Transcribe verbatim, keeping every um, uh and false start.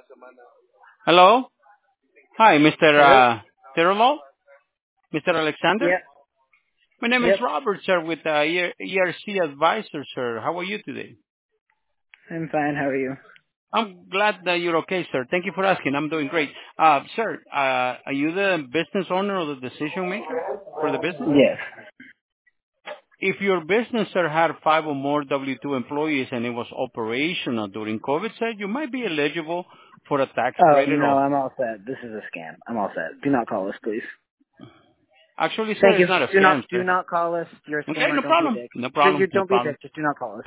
Hello. Hi, mister Hello? Uh, Tirolo? mister Alexander? Yep. My name is Yep. Robert, sir, with uh, E- ERC Advisor, sir. How are you today? I'm fine. How are you? I'm glad that you're okay, sir. Thank you for asking. I'm doing great. Uh, sir, uh, are you the business owner or the decision maker for the business? Yes. If your business, sir, had five or more W two employees and it was operational during COVID, sir, you might be eligible for a tax Oh, credit no, of... I'm all set. This is a scam. I'm all set. Do not call us, please. Actually, sir, Thank you. it's not a Do not scam, do sir. not call us. You're a Okay, scammer. no Don't be a problem. dick. No So problem. you No don't be a problem. dick. Just do not call us.